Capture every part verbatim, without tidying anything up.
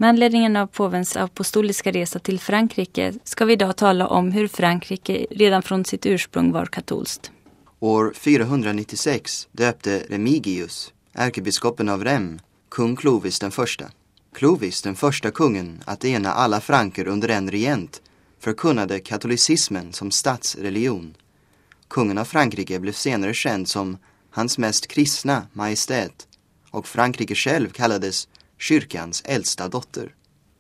Med anledning av påvens apostoliska resa till Frankrike ska vi idag tala om hur Frankrike redan från sitt ursprung var katolskt. År fyrahundranittiosex döpte Remigius, ärkebiskopen av Rem, kung Clovis den första. Clovis, den första kungen att ena alla franker under en regent, förkunnade katolicismen som statsreligion. Kungen av Frankrike blev senare känd som hans mest kristna majestät, och Frankrike själv kallades kyrkans äldsta dotter.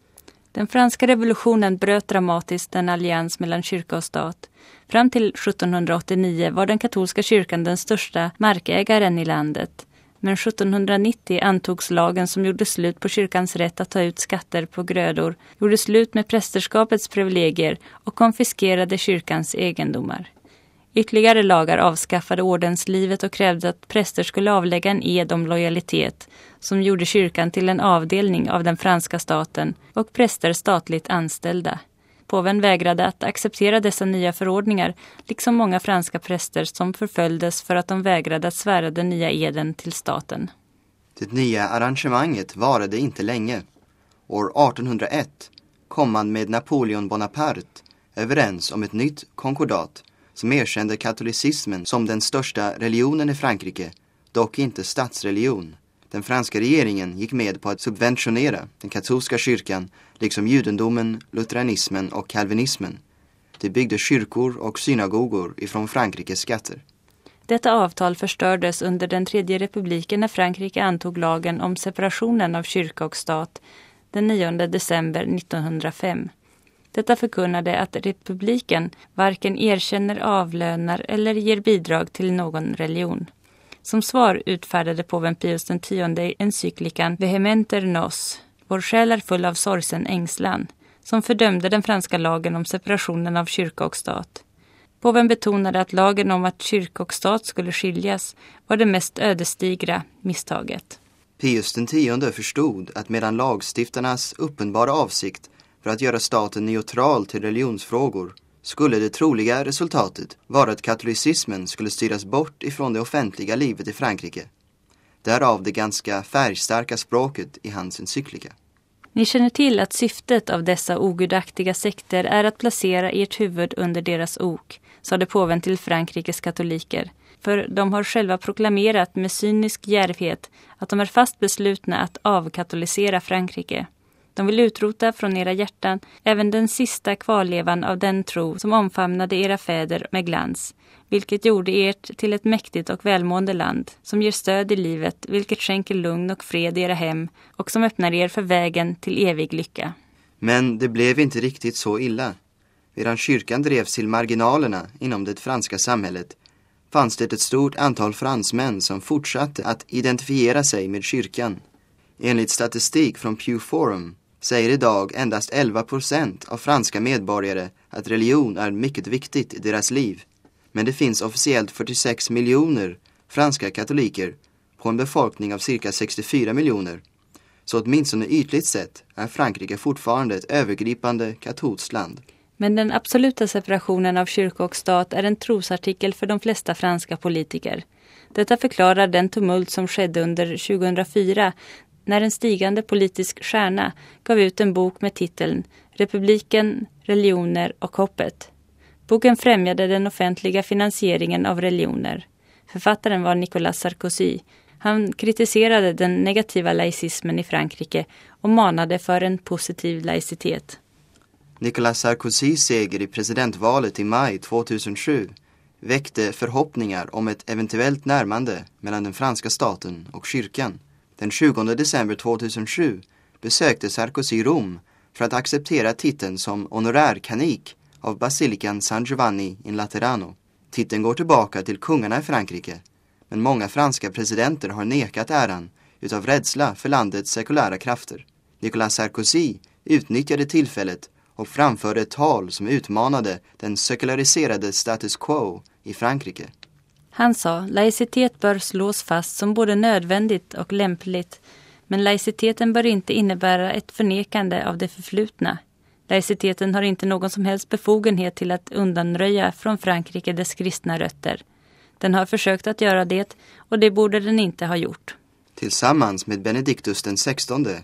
Den franska revolutionen bröt dramatiskt en allians mellan kyrka och stat. Fram till sjuttonhundraåttionio var den katolska kyrkan den största markägaren i landet. Men sjuttonhundranittio antogs lagen som gjorde slut på kyrkans rätt att ta ut skatter på grödor, gjorde slut med prästerskapets privilegier och konfiskerade kyrkans egendomar. Ytterligare lagar avskaffade ordenslivet och krävde att präster skulle avlägga en ed om lojalitet som gjorde kyrkan till en avdelning av den franska staten och präster statligt anställda. Påven vägrade att acceptera dessa nya förordningar, liksom många franska präster som förföljdes för att de vägrade att svära den nya eden till staten. Det nya arrangemanget varade inte länge. År artonhundraett kom man med Napoleon Bonaparte överens om ett nytt konkordat som erkände katolicismen som den största religionen i Frankrike, dock inte statsreligion. Den franska regeringen gick med på att subventionera den katolska kyrkan liksom judendomen, lutheranismen och kalvinismen. Det byggde kyrkor och synagogor ifrån Frankrikes skatter. Detta avtal förstördes under den tredje republiken när Frankrike antog lagen om separationen av kyrka och stat den nionde december nittonhundrafem. Detta förkunnade att republiken varken erkänner, avlönar eller ger bidrag till någon religion. Som svar utfärdade påven Pius den tionde encyklikan Vehementer Nos, vår själ är full av sorgsen ängslan, som fördömde den franska lagen om separationen av kyrka och stat. Påven betonade att lagen om att kyrka och stat skulle skiljas var det mest ödesdigra misstaget. Pius den tionde förstod att medan lagstiftarnas uppenbara avsikt för att göra staten neutral till religionsfrågor skulle det troliga resultatet vara att katolicismen skulle styras bort ifrån det offentliga livet i Frankrike. Därav det ganska färgstarka språket i hans encyklika. Ni känner till att syftet av dessa ogudaktiga sekter är att placera ert huvud under deras ok, sade påven till Frankrikes katoliker. För de har själva proklamerat med cynisk djärvhet att de är fast beslutna att avkatolisera Frankrike. De vill utrota från era hjärtan även den sista kvarlevan av den tro som omfamnade era fäder med glans, vilket gjorde ert till ett mäktigt och välmående land, som ger stöd i livet, vilket skänker lugn och fred i era hem och som öppnar er för vägen till evig lycka. Men det blev inte riktigt så illa. Medan kyrkan drevs till marginalerna inom det franska samhället fanns det ett stort antal fransmän som fortsatte att identifiera sig med kyrkan. Enligt statistik från Pew Forum säger idag endast elva procent av franska medborgare att religion är mycket viktigt i deras liv. Men det finns officiellt fyrtiosex miljoner franska katoliker på en befolkning av cirka sextiofyra miljoner. Så åtminstone ytligt sett är Frankrike fortfarande ett övergripande katolskt land. Men den absoluta separationen av kyrka och stat är en trosartikel för de flesta franska politiker. Detta förklarar den tumult som skedde under tjugohundrafyra när en stigande politisk stjärna gav ut en bok med titeln Republiken, religioner och hoppet. Boken främjade den offentliga finansieringen av religioner. Författaren var Nicolas Sarkozy. Han kritiserade den negativa laicismen i Frankrike och manade för en positiv laicitet. Nicolas Sarkozys seger i presidentvalet i maj tvåtusensju väckte förhoppningar om ett eventuellt närmande mellan den franska staten och kyrkan. Den tjugonde december tvåtusensju besökte Sarkozy Rom för att acceptera titeln som honorärkanik av basilikan San Giovanni in Laterano. Titeln går tillbaka till kungarna i Frankrike, men många franska presidenter har nekat äran utav rädsla för landets sekulära krafter. Nicolas Sarkozy utnyttjade tillfället och framförde ett tal som utmanade den sekulariserade status quo i Frankrike. Han sa, laicitet bör slås fast som både nödvändigt och lämpligt, men laiciteten bör inte innebära ett förnekande av det förflutna. Laiciteten har inte någon som helst befogenhet till att undanröja från Frankrike dess kristna rötter. Den har försökt att göra det, och det borde den inte ha gjort. Tillsammans med Benediktus den sextonde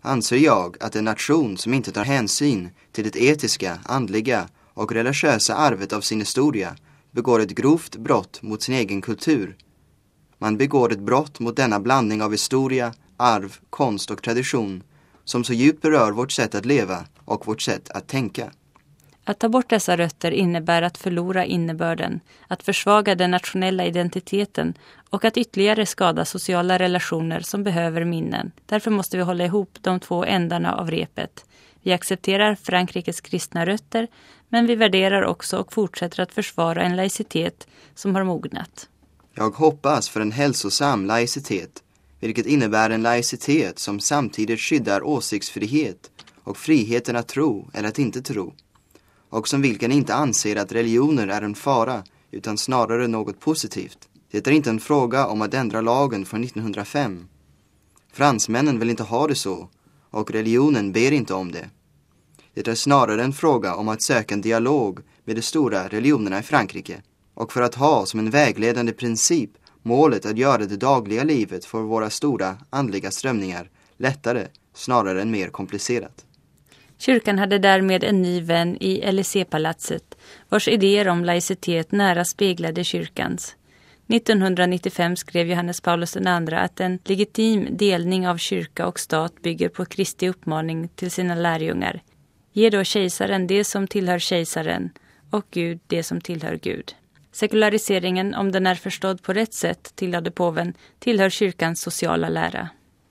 anser jag att en nation som inte tar hänsyn till det etiska, andliga och religiösa arvet av sin historia begår ett grovt brott mot sin egen kultur. Man begår ett brott mot denna blandning av historia, arv, konst och tradition som så djupt berör vårt sätt att leva och vårt sätt att tänka. Att ta bort dessa rötter innebär att förlora innebörden, att försvaga den nationella identiteten och att ytterligare skada sociala relationer som behöver minnen. Därför måste vi hålla ihop de två ändarna av repet. Vi accepterar Frankrikes kristna rötter, men vi värderar också och fortsätter att försvara en laicitet som har mognat. Jag hoppas för en hälsosam laicitet, vilket innebär en laicitet som samtidigt skyddar åsiktsfrihet och friheten att tro eller att inte tro, och som vilken inte anser att religioner är en fara utan snarare något positivt. Det är inte en fråga om att ändra lagen från nittonhundrafem. Fransmännen vill inte ha det så, och religionen ber inte om det. Det är snarare en fråga om att söka en dialog med de stora religionerna i Frankrike, och för att ha som en vägledande princip målet att göra det dagliga livet för våra stora andliga strömningar lättare snarare än mer komplicerat. Kyrkan hade därmed en ny vän i Élysée-palatset, vars idéer om laicitet nära speglade kyrkans. nittonhundranittiofem skrev Johannes Paulus den andra att en legitim delning av kyrka och stat bygger på Kristi uppmaning till sina lärjungar. Ge då kejsaren det som tillhör kejsaren och Gud det som tillhör Gud. Sekulariseringen, om den är förstådd på rätt sätt, tillhörde påven, tillhör kyrkans sociala lära.